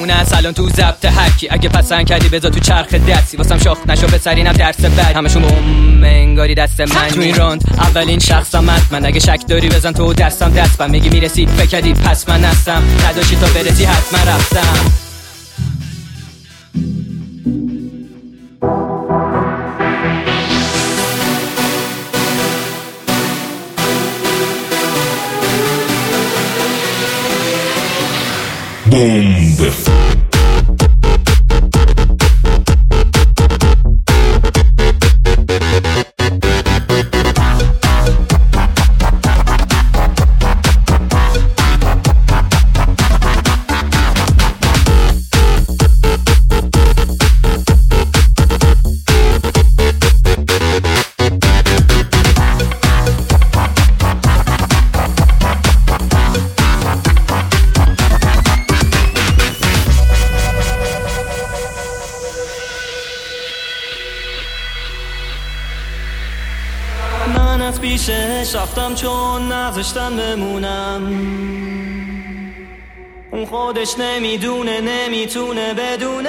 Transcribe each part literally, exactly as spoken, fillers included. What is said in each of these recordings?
بمونه سلام تو ضبط هرکی. اگه پسند کردی بذار تو چرخ دستی واسم شاخ نشو بسرینم درس بعد همشون بوم انگاری دست من تو این راند اولین شخصم من. اگه شک داری بزن تو دستم دست من میگی میرسی فکردی پس من هستم نداشتی تا برسی حتما رفتم. Bombe. من از پیشش رفتم چون نذاشتم بمونم. اون خودش نمیدونه نمیتونه بدون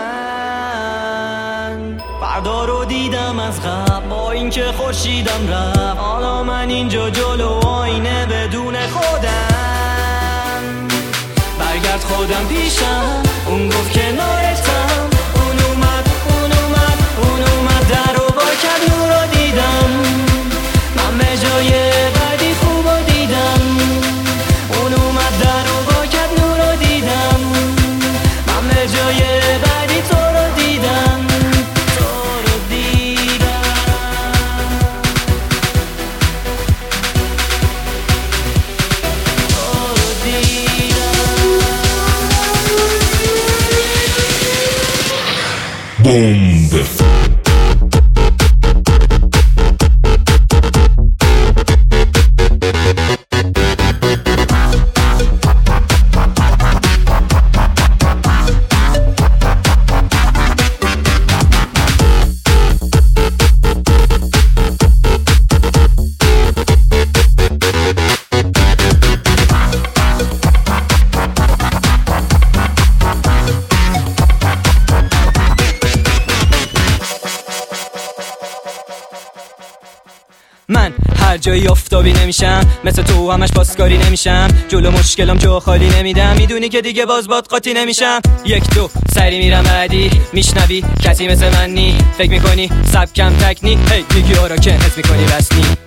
من. فردا رو دیدم از قبل با اینکه خورشیدم رفت. حالا من اینجا جلو آینه بدون خودم. برگرد خودم پیشم اون گفت کنارتم. اون اومد اون اومد اون اومد در رو با کرد نور رو دیدم. من به جای بعدی خوب رو دیدم. اون اومد در رو با کرد نور رو دیدم. من به جای بعدی تو رو دیدم. تو رو دیدم. تو رو دیدم. Bombe. من هر جایی آفتابی نمیشم مثل تو همش پاسکاری نمیشم. جلو مشکلم جا خالی نمیدم. میدونی که دیگه باز باد قاطی نمیشم. یک دو سری میرم بعدی میشنوی کسی مثل من نی. فکر میکنی سبکم تکنی هی میگی آرا که حس میکنی بس نی.